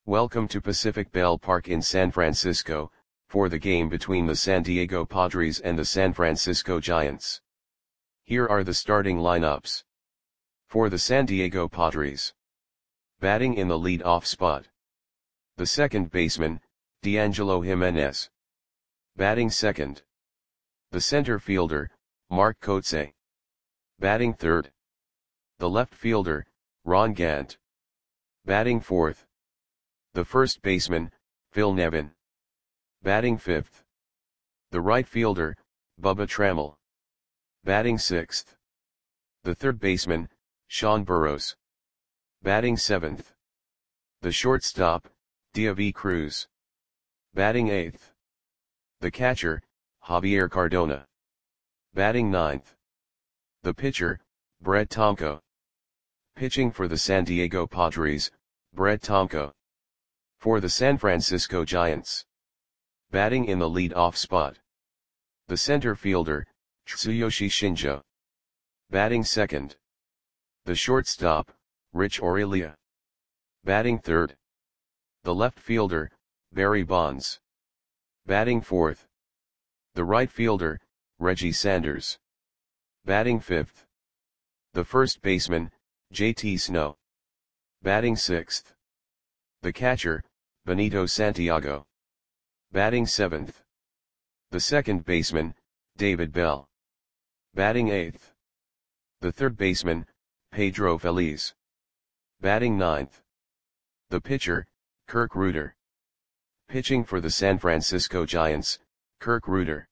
Welcome to Pacific Bell Park in San Francisco, for the game between the San Diego Padres and the San Francisco Giants. Here are the starting lineups. For the San Diego Padres. Batting in the lead-off spot. The second baseman, D'Angelo Jimenez. Batting second. The center fielder, Mark Kotsay. Batting third. The left fielder, Ron Gant. Batting fourth. The first baseman, Phil Nevin. Batting fifth. The right fielder, Bubba Trammell. Batting sixth. The third baseman, Sean Burroughs. Batting seventh. The shortstop, Deivi Cruz. Batting eighth. The catcher, Javier Cardona. Batting ninth. The pitcher, Brett Tomko. Pitching for the San Diego Padres, Brett Tomko. For the San Francisco Giants. Batting in the lead-off spot. The center fielder, Tsuyoshi Shinjo. Batting second. The shortstop, Rich Aurelia. Batting third. The left fielder, Barry Bonds. Batting fourth. The right fielder, Reggie Sanders. Batting fifth. The first baseman, JT Snow. Batting sixth. The catcher, Benito Santiago. Batting seventh. The second baseman, David Bell. Batting eighth. The third baseman, Pedro Feliz. Batting ninth. The pitcher, Kirk Rueter. Pitching for the San Francisco Giants, Kirk Rueter.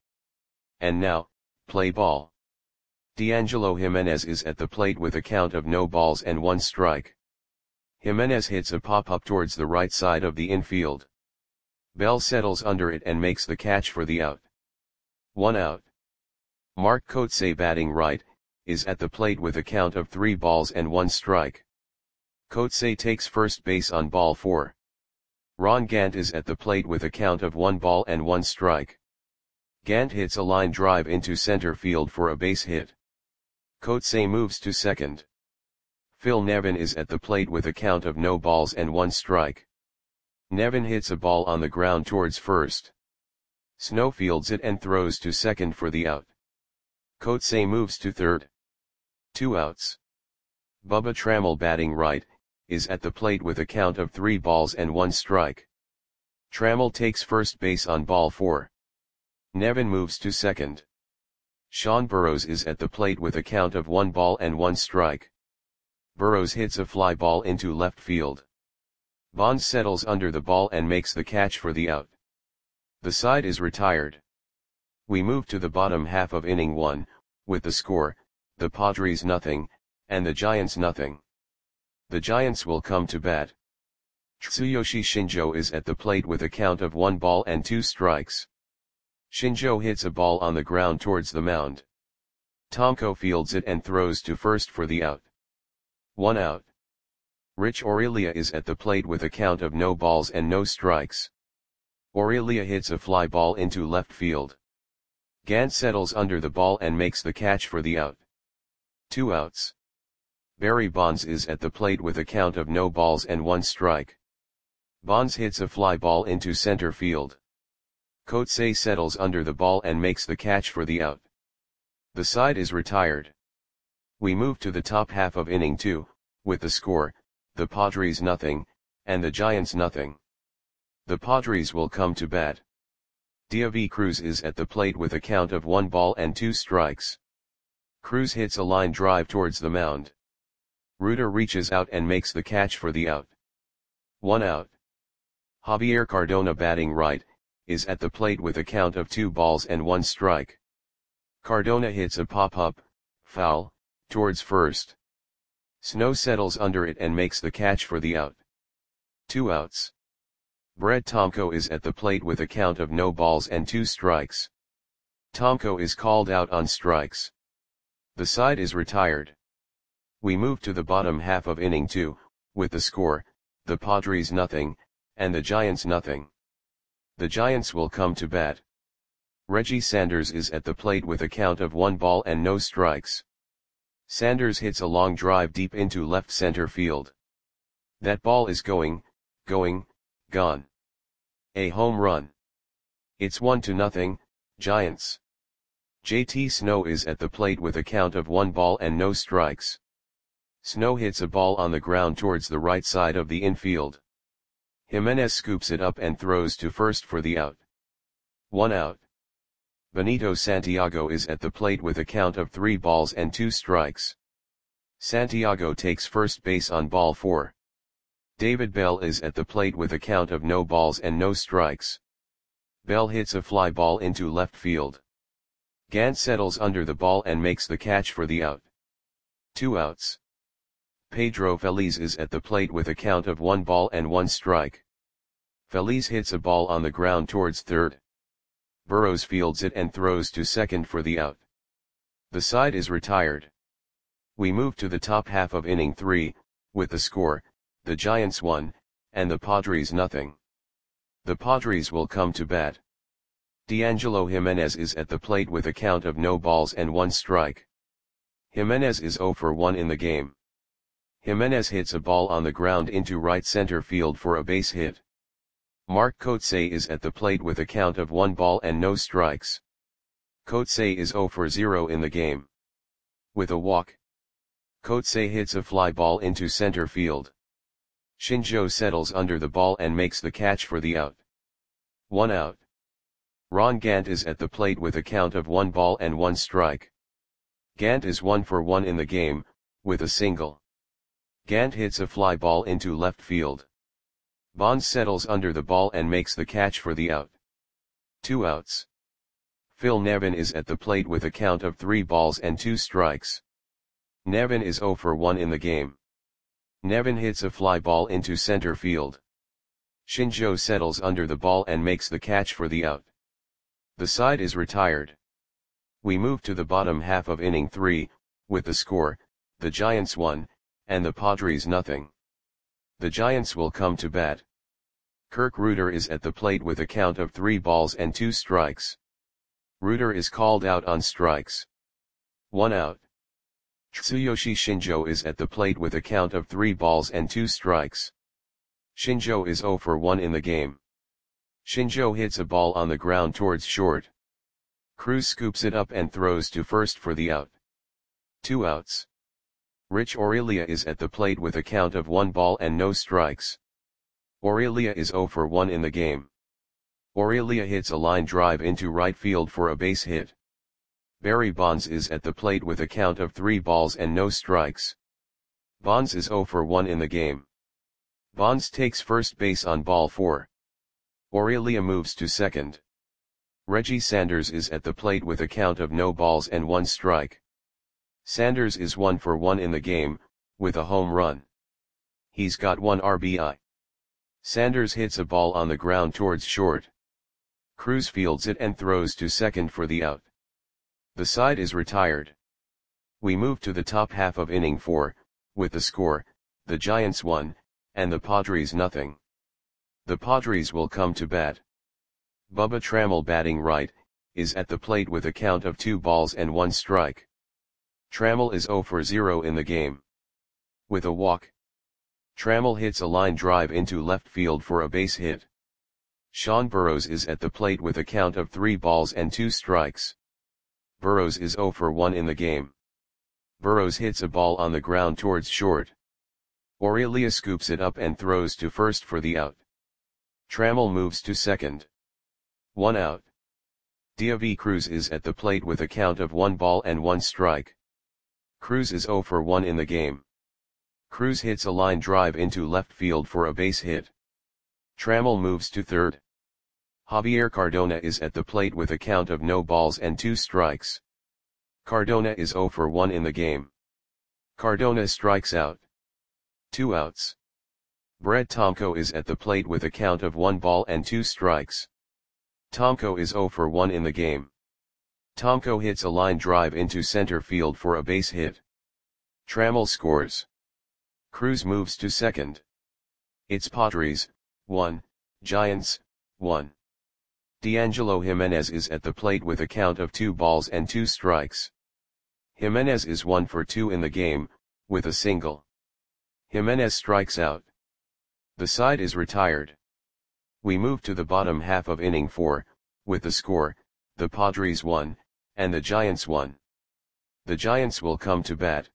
And now, play ball. D'Angelo Jimenez is at the plate with a count of no balls and one strike. Jimenez hits a pop-up towards the right side of the infield. Bell settles under it and makes the catch for the out. 1 out. Mark Kotsay, batting right, is at the plate with a count of 3 balls and 1 strike. Kotsay takes first base on ball 4. Ron Gant is at the plate with a count of 1 ball and 1 strike. Gant hits a line drive into center field for a base hit. Kotsay moves to second. Phil Nevin is at the plate with a count of no balls and 1 strike. Nevin hits a ball on the ground towards first. Snow fields it and throws to second for the out. Kotsay moves to third. 2 outs. Bubba Trammell, batting right, is at the plate with a count of 3 balls and 1 strike. Trammell takes first base on ball 4. Nevin moves to second. Sean Burroughs is at the plate with a count of 1 ball and 1 strike. Burroughs hits a fly ball into left field. Bonds settles under the ball and makes the catch for the out. The side is retired. We move to the bottom half of inning 1, with the score, the Padres 0, and the Giants 0. The Giants will come to bat. Tsuyoshi Shinjo is at the plate with a count of 1 ball and 2 strikes. Shinjo hits a ball on the ground towards the mound. Tomko fields it and throws to first for the out. 1 out. Rich Aurelia is at the plate with a count of no balls and no strikes. Aurelia hits a fly ball into left field. Gant settles under the ball and makes the catch for the out. 2 outs. Barry Bonds is at the plate with a count of no balls and 1 strike. Bonds hits a fly ball into center field. Kotsay settles under the ball and makes the catch for the out. The side is retired. We move to the top half of inning 2, with the score, the Padres 0, and the Giants 0. The Padres will come to bat. Deivi Cruz is at the plate with a count of 1 ball and 2 strikes. Cruz hits a line drive towards the mound. Rueter reaches out and makes the catch for the out. 1 out. Javier Cardona, batting right, is at the plate with a count of 2 balls and 1 strike. Cardona hits a pop-up, foul, towards first. Snow settles under it and makes the catch for the out. 2 outs. Brett Tomko is at the plate with a count of no balls and 2 strikes. Tomko is called out on strikes. The side is retired. We move to the bottom half of inning 2, with the score, the Padres 0, and the Giants 0. The Giants will come to bat. Reggie Sanders is at the plate with a count of 1 ball and no strikes. Sanders hits a long drive deep into left center field. That ball is going, gone. A home run. It's 1-0, Giants. JT Snow is at the plate with a count of 1 ball and no strikes. Snow hits a ball on the ground towards the right side of the infield. Jimenez scoops it up and throws to first for the out. 1 out. Benito Santiago is at the plate with a count of 3 balls and 2 strikes. Santiago takes first base on ball 4. David Bell is at the plate with a count of no balls and no strikes. Bell hits a fly ball into left field. Gant settles under the ball and makes the catch for the out. 2 outs. Pedro Feliz is at the plate with a count of 1 ball and 1 strike. Feliz hits a ball on the ground towards third. Burrows fields it and throws to second for the out. The side is retired. We move to the top half of inning 3, with the score, the Giants 1, and the Padres nothing. The Padres will come to bat. D'Angelo Jimenez is at the plate with a count of no balls and 1 strike. Jimenez is 0 for 1 in the game. Jimenez hits a ball on the ground into right center field for a base hit. Mark Kotsay is at the plate with a count of 1 ball and no strikes. Kotsay is 0 for 0 in the game. With a walk, Kotsay hits a fly ball into center field. Shinjo settles under the ball and makes the catch for the out. 1 out. Ron Gant is at the plate with a count of 1 ball and 1 strike. Gant is 1 for 1 in the game, with a single. Gant hits a fly ball into left field. Bonds settles under the ball and makes the catch for the out. 2 outs. Phil Nevin is at the plate with a count of 3 balls and 2 strikes. Nevin is 0 for 1 in the game. Nevin hits a fly ball into center field. Shinjo settles under the ball and makes the catch for the out. The side is retired. We move to the bottom half of inning 3, with the score, the Giants 1, and the Padres nothing. The Giants will come to bat. Kirk Reuter is at the plate with a count of 3 balls and 2 strikes. Reuter is called out on strikes. 1 out. Tsuyoshi Shinjo is at the plate with a count of 3 balls and 2 strikes. Shinjo is 0 for 1 in the game. Shinjo hits a ball on the ground towards short. Cruz scoops it up and throws to first for the out. 2 outs. Rich Aurelia is at the plate with a count of 1 ball and no strikes. Aurelia is 0 for 1 in the game. Aurelia hits a line drive into right field for a base hit. Barry Bonds is at the plate with a count of 3 balls and no strikes. Bonds is 0 for 1 in the game. Bonds takes first base on ball 4. Aurelia moves to second. Reggie Sanders is at the plate with a count of no balls and 1 strike. Sanders is 1 for 1 in the game, with a home run. He's got 1 RBI. Sanders hits a ball on the ground towards short. Cruz fields it and throws to second for the out. The side is retired. We move to the top half of inning 4, with the score, the Giants 1, and the Padres nothing. The Padres will come to bat. Bubba Trammell, batting right, is at the plate with a count of 2 balls and 1 strike. Trammell is 0 for 0 in the game. With a walk, Trammell hits a line drive into left field for a base hit. Sean Burrows is at the plate with a count of 3 balls and 2 strikes. Burrows is 0 for 1 in the game. Burrows hits a ball on the ground towards short. Aurelia scoops it up and throws to first for the out. Trammell moves to second. 1 out. Diavi Cruz is at the plate with a count of 1 ball and 1 strike. Cruz is 0 for 1 in the game. Cruz hits a line drive into left field for a base hit. Trammell moves to third. Javier Cardona is at the plate with a count of no balls and 2 strikes. Cardona is 0 for 1 in the game. Cardona strikes out. 2 outs. Brett Tomko is at the plate with a count of 1 ball and 2 strikes. Tomko is 0 for 1 in the game. Tomko hits a line drive into center field for a base hit. Trammell scores. Cruz moves to second. It's Padres, 1, Giants, 1. D'Angelo Jimenez is at the plate with a count of 2 balls and 2 strikes. Jimenez is 1 for 2 in the game, with a single. Jimenez strikes out. The side is retired. We move to the bottom half of inning 4, with the score, the Padres won, and the Giants won. The Giants will come to bat.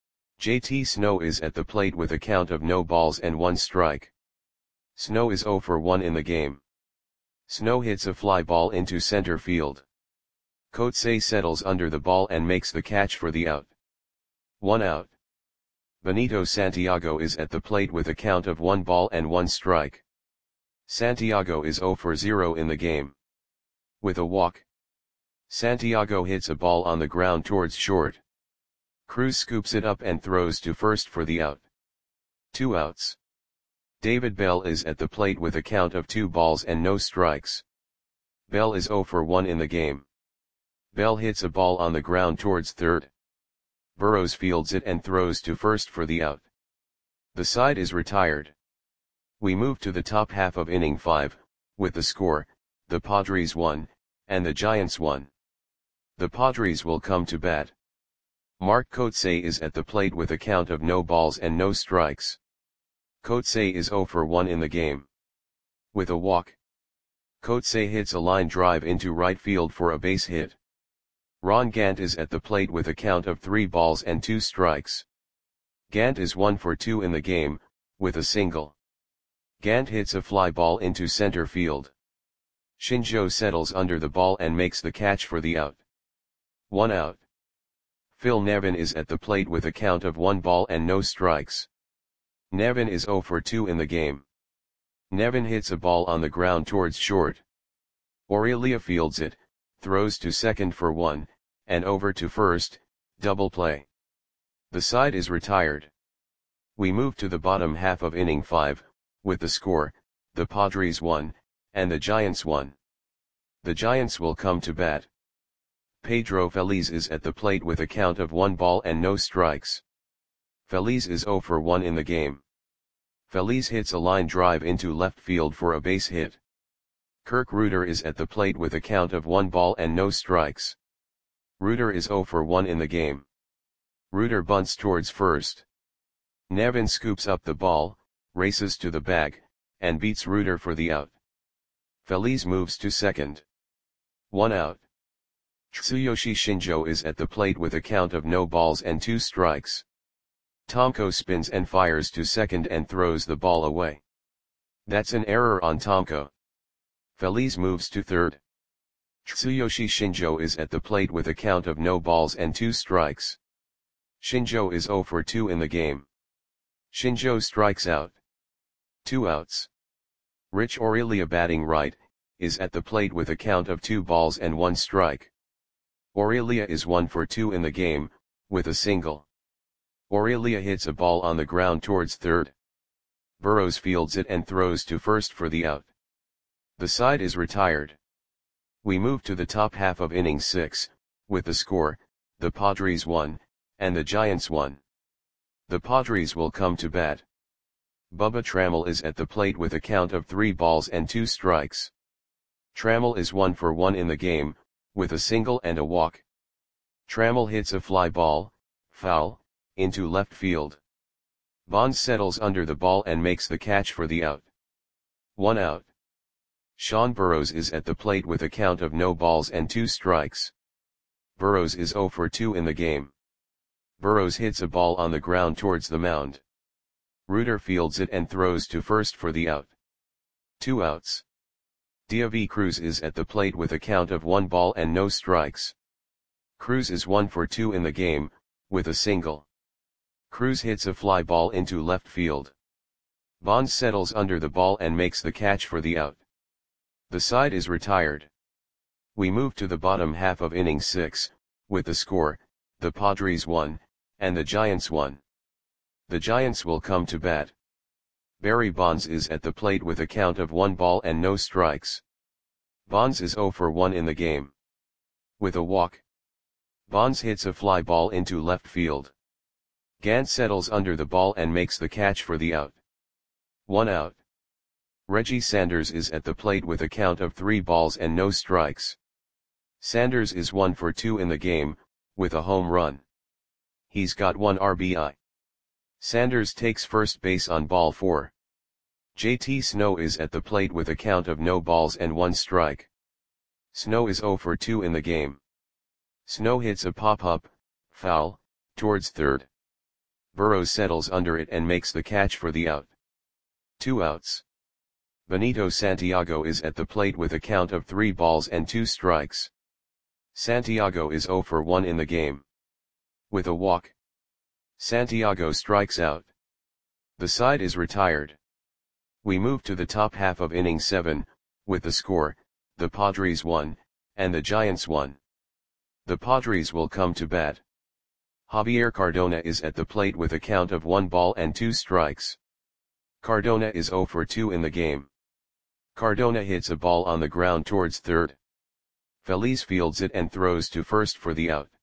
JT Snow is at the plate with a count of no balls and 1 strike. Snow is 0 for 1 in the game. Snow hits a fly ball into center field. Coetzee settles under the ball and makes the catch for the out. 1 out. Benito Santiago is at the plate with a count of 1 ball and 1 strike. Santiago is 0 for 0 in the game. With a walk, Santiago hits a ball on the ground towards short. Cruz scoops it up and throws to first for the out. 2 outs. David Bell is at the plate with a count of 2 balls and no strikes. Bell is 0 for 1 in the game. Bell hits a ball on the ground towards third. Burrows fields it and throws to first for the out. The side is retired. We move to the top half of inning 5, with the score, the Padres won, and the Giants won. The Padres will come to bat. Mark Coetzee is at the plate with a count of no balls and no strikes. Coetzee is 0 for 1 in the game. With a walk, Coetzee hits a line drive into right field for a base hit. Ron Gant is at the plate with a count of 3 balls and 2 strikes. Gant is 1 for 2 in the game, with a single. Gant hits a fly ball into center field. Shinjo settles under the ball and makes the catch for the out. 1 out. Phil Nevin is at the plate with a count of 1 ball and no strikes. Nevin is 0 for 2 in the game. Nevin hits a ball on the ground towards short. Aurelia fields it, throws to second for 1, and over to first, double play. The side is retired. We move to the bottom half of inning 5, with the score, the Padres won, and the Giants won. The Giants will come to bat. Pedro Feliz is at the plate with a count of 1 ball and no strikes. Feliz is 0 for 1 in the game. Feliz hits a line drive into left field for a base hit. Kirk Reuter is at the plate with a count of 1 ball and no strikes. Reuter is 0 for 1 in the game. Reuter bunts towards first. Nevin scoops up the ball, races to the bag, and beats Reuter for the out. Feliz moves to second. 1 out. Tsuyoshi Shinjo is at the plate with a count of no balls and 2 strikes. Tomko spins and fires to second and throws the ball away. That's an error on Tomko. Feliz moves to third. Tsuyoshi Shinjo is at the plate with a count of no balls and 2 strikes. Shinjo is 0 for 2 in the game. Shinjo strikes out. 2 outs. Rich Aurelia batting right, is at the plate with a count of 2 balls and 1 strike. Aurelia is 1 for 2 in the game, with a single. Aurelia hits a ball on the ground towards third. Burrows fields it and throws to first for the out. The side is retired. We move to the top half of inning 6, with the score, the Padres won, and the Giants won. The Padres will come to bat. Bubba Trammell is at the plate with a count of 3 balls and 2 strikes. Trammell is 1 for 1 in the game, with a single and a walk. Trammell hits a fly ball, foul, into left field. Bonds settles under the ball and makes the catch for the out. 1 out. Sean Burrows is at the plate with a count of no balls and 2 strikes. Burrows is 0 for 2 in the game. Burrows hits a ball on the ground towards the mound. Reuter fields it and throws to first for the out. 2 outs. Diavi Cruz is at the plate with a count of 1 ball and no strikes. Cruz is 1 for 2 in the game, with a single. Cruz hits a fly ball into left field. Bonds settles under the ball and makes the catch for the out. The side is retired. We move to the bottom half of inning 6, with the score, the Padres won, and the Giants won. The Giants will come to bat. Barry Bonds is at the plate with a count of 1 ball and no strikes. Bonds is 0 for 1 in the game. With a walk, Bonds hits a fly ball into left field. Gant settles under the ball and makes the catch for the out. 1 out. Reggie Sanders is at the plate with a count of 3 balls and no strikes. Sanders is 1 for 2 in the game, with a home run. He's got 1 RBI. Sanders takes first base on ball 4. JT Snow is at the plate with a count of no balls and 1 strike. Snow is 0 for 2 in the game. Snow hits a pop-up, foul, towards third. Burrows settles under it and makes the catch for the out. 2 outs. Benito Santiago is at the plate with a count of 3 balls and 2 strikes. Santiago is 0 for 1 in the game. With a walk, Santiago strikes out. The side is retired. We move to the top half of inning 7, with the score, the Padres 1, and the Giants 1. The Padres will come to bat. Javier Cardona is at the plate with a count of 1 ball and 2 strikes. Cardona is 0 for 2 in the game. Cardona hits a ball on the ground towards third. Feliz fields it and throws to first for the out.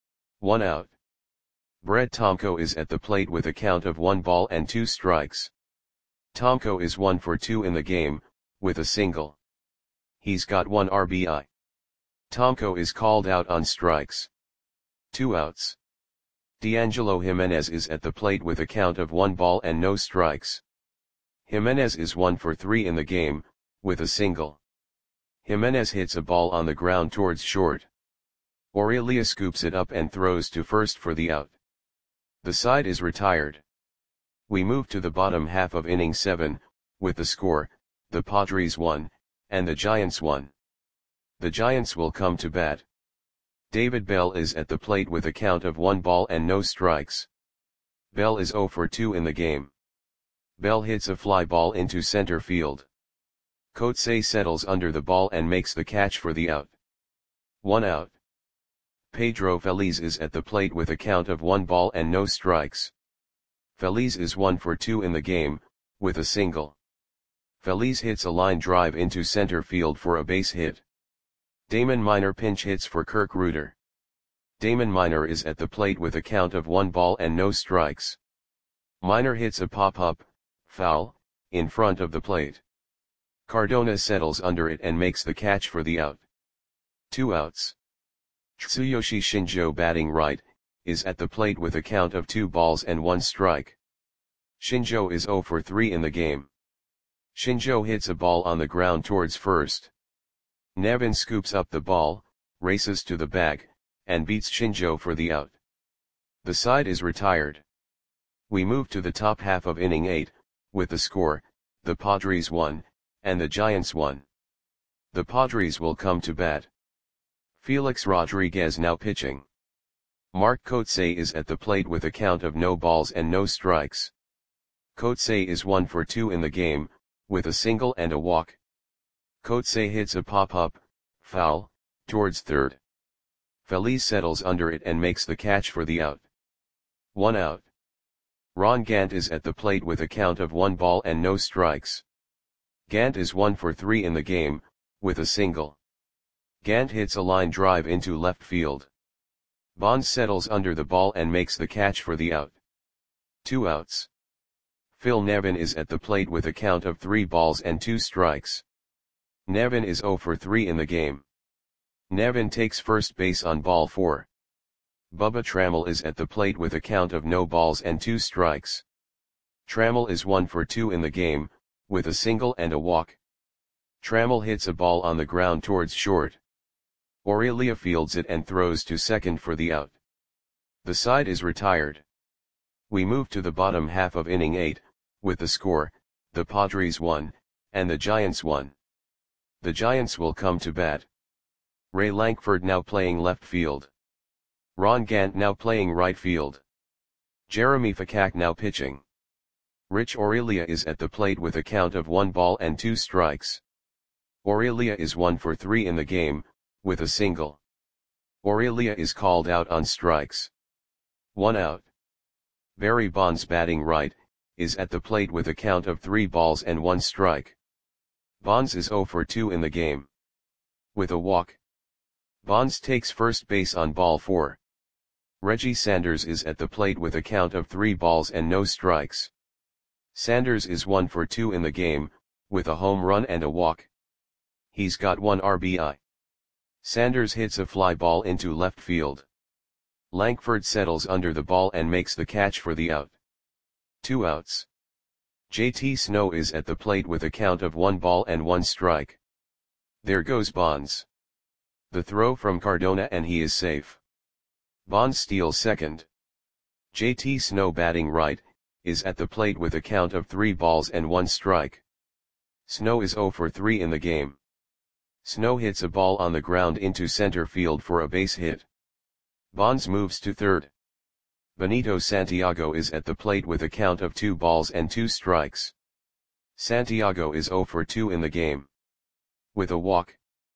1 out. Brett Tomko is at the plate with a count of 1 ball and 2 strikes. Tomko is 1 for 2 in the game, with a single. He's got 1 RBI. Tomko is called out on strikes. 2 outs. D'Angelo Jimenez is at the plate with a count of 1 ball and no strikes. Jimenez is 1 for 3 in the game, with a single. Jimenez hits a ball on the ground towards short. Aurelia scoops it up and throws to first for the out. The side is retired. We move to the bottom half of inning 7, with the score, the Padres 1, and the Giants 1. The Giants will come to bat. David Bell is at the plate with a count of 1 ball and no strikes. Bell is 0 for 2 in the game. Bell hits a fly ball into center field. Coetzee settles under the ball and makes the catch for the out. 1 out. Pedro Feliz is at the plate with a count of 1 ball and no strikes. Feliz is 1 for 2 in the game, with a single. Feliz hits a line drive into center field for a base hit. Damon Minor pinch hits for Kirk Reuter. Damon Minor is at the plate with a count of 1 ball and no strikes. Minor hits a pop-up, foul, in front of the plate. Cardona settles under it and makes the catch for the out. 2 outs. Tsuyoshi Shinjo batting right, is at the plate with a count of 2 balls and 1 strike. Shinjo is 0 for 3 in the game. Shinjo hits a ball on the ground towards first. Nevin scoops up the ball, races to the bag, and beats Shinjo for the out. The side is retired. We move to the top half of inning 8, with the score, the Padres 1, and the Giants 1. The Padres will come to bat. Felix Rodriguez now pitching. Mark Coetzee is at the plate with a count of no balls and no strikes. Coetzee is 1 for 2 in the game, with a single and a walk. Coetzee hits a pop-up, foul, towards third. Feliz settles under it and makes the catch for the out. 1 out. Ron Gant is at the plate with a count of 1 ball and no strikes. Gant is 1 for 3 in the game, with a single. Gant hits a line drive into left field. Bonds settles under the ball and makes the catch for the out. 2 outs. Phil Nevin is at the plate with a count of 3 balls and 2 strikes. Nevin is 0 for 3 in the game. Nevin takes first base on ball 4. Bubba Trammell is at the plate with a count of no balls and 2 strikes. Trammell is 1 for 2 in the game, with a single and a walk. Trammell hits a ball on the ground towards short. Aurelia fields it and throws to second for the out. The side is retired. We move to the bottom half of inning 8, with the score, the Padres 1, and the Giants 1. The Giants will come to bat. Ray Lankford now playing left field. Ron Gant now playing right field. Jeremy Fakak now pitching. Rich Aurelia is at the plate with a count of 1 ball and 2 strikes. Aurelia is 1 for 3 in the game, with a single. Aurelia is called out on strikes. 1 out. Barry Bonds batting right, is at the plate with a count of 3 balls and 1 strike. Bonds is 0 for 2 in the game. With a walk. Bonds takes first base on ball 4. Reggie Sanders is at the plate with a count of 3 balls and no strikes. Sanders is 1 for 2 in the game, with a home run and a walk. He's got 1 RBI. Sanders hits a fly ball into left field. Lankford settles under the ball and makes the catch for the out. 2 outs. JT Snow is at the plate with a count of 1 ball and 1 strike. There goes Bonds. The throw from Cardona and he is safe. Bonds steals second. JT Snow batting right, is at the plate with a count of 3 balls and 1 strike. Snow is 0 for 3 in the game. Snow hits a ball on the ground into center field for a base hit. Bonds moves to third. Benito Santiago is at the plate with a count of 2 balls and 2 strikes. Santiago is 0 for 2 in the game. With a walk,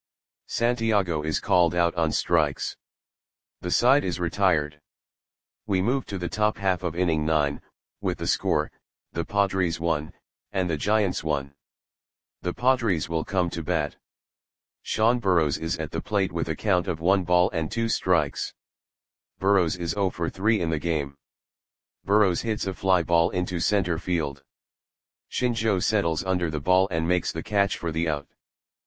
Santiago is called out on strikes. The side is retired. We move to the top half of inning 9, with the score, the Padres won, and the Giants won. The Padres will come to bat. Sean Burrows is at the plate with a count of 1 ball and 2 strikes. Burrows is 0 for 3 in the game. Burrows hits a fly ball into center field. Shinjo settles under the ball and makes the catch for the out.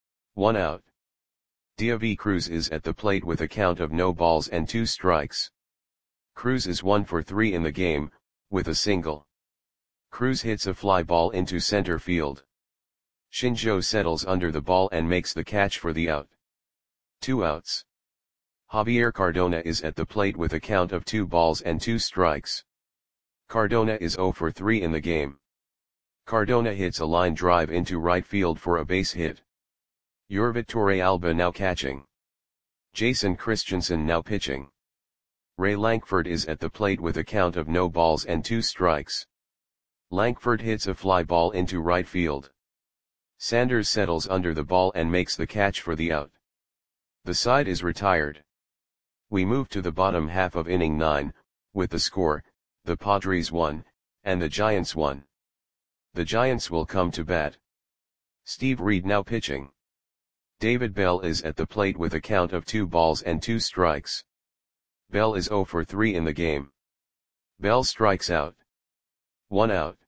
1 out. Diaby Cruz is at the plate with a count of no balls and 2 strikes. Cruz is 1 for 3 in the game, with a single. Cruz hits a fly ball into center field. Shinjo settles under the ball and makes the catch for the out. 2 outs. Javier Cardona is at the plate with a count of 2 balls and 2 strikes. Cardona is 0 for 3 in the game. Cardona hits a line drive into right field for a base hit. Yorvit Torrealba now catching. Jason Christensen now pitching. Ray Lankford is at the plate with a count of no balls and 2 strikes. Lankford hits a fly ball into right field. Sanders settles under the ball and makes the catch for the out. The side is retired. We move to the bottom half of inning 9, with the score, the Padres won, and the Giants won. The Giants will come to bat. Steve Reed now pitching. David Bell is at the plate with a count of 2 balls and 2 strikes. Bell is 0 for 3 in the game. Bell strikes out. 1 out.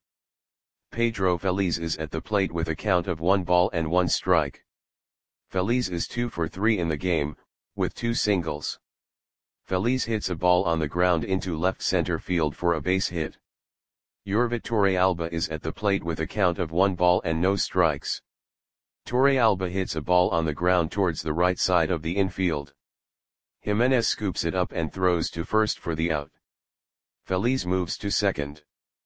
Pedro Feliz is at the plate with a count of 1 ball and 1 strike. Feliz is 2 for 3 in the game, with 2 singles. Feliz hits a ball on the ground into left center field for a base hit. Yorvit Torrealba is at the plate with a count of 1 ball and no strikes. Torrealba hits a ball on the ground towards the right side of the infield. Jimenez scoops it up and throws to first for the out. Feliz moves to second.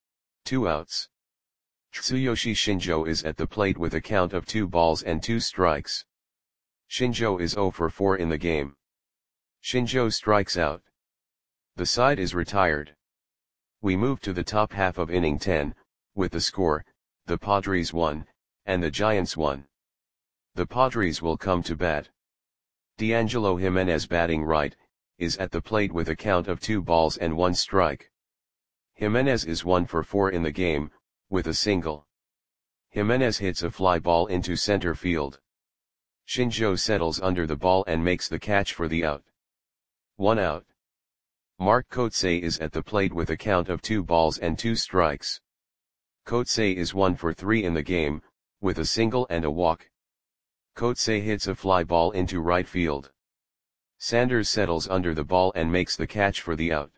2 outs. Tsuyoshi Shinjo is at the plate with a count of 2 balls and 2 strikes. Shinjo is 0 for 4 in the game. Shinjo strikes out. The side is retired. We move to the top half of inning 10, with the score, the Padres won, and the Giants won. The Padres will come to bat. D'Angelo Jimenez batting right, is at the plate with a count of 2 balls and 1 strike. Jimenez is 1 for 4 in the game, with a single. Jimenez hits a fly ball into center field. Shinjo settles under the ball and makes the catch for the out. 1 out. Mark Kotsay is at the plate with a count of 2 balls and 2 strikes. Kotsay is 1 for 3 in the game, with a single and a walk. Kotsay hits a fly ball into right field. Sanders settles under the ball and makes the catch for the out.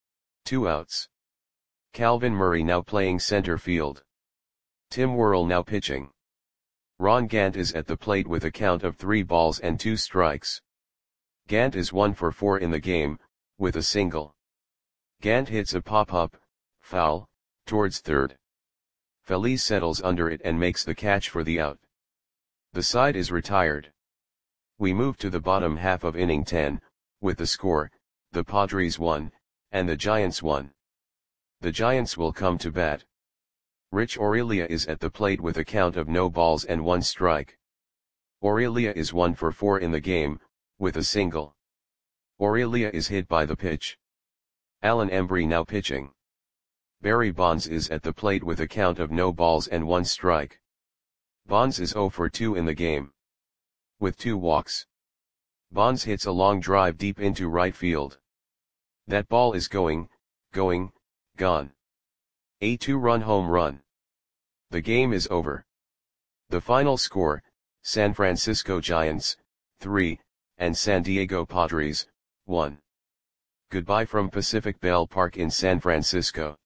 2 outs. Calvin Murray now playing center field. Tim Worrell now pitching. Ron Gant is at the plate with a count of 3 balls and 2 strikes. Gant is 1 for 4 in the game, with a single. Gant hits a pop-up, foul, towards third. Feliz settles under it and makes the catch for the out. The side is retired. We move to the bottom half of inning 10, with the score, the Padres won, and the Giants won. The Giants will come to bat. Rich Aurelia is at the plate with a count of no balls and 1 strike. Aurelia is 1 for 4 in the game, with a single. Aurelia is hit by the pitch. Alan Embry now pitching. Barry Bonds is at the plate with a count of no balls and 1 strike. Bonds is 0 for 2 in the game. With 2 walks. Bonds hits a long drive deep into right field. That ball is going, gone. A 2-run home run. The game is over. The final score, San Francisco Giants, 3, and San Diego Padres, 1. Goodbye from Pacific Bell Park in San Francisco.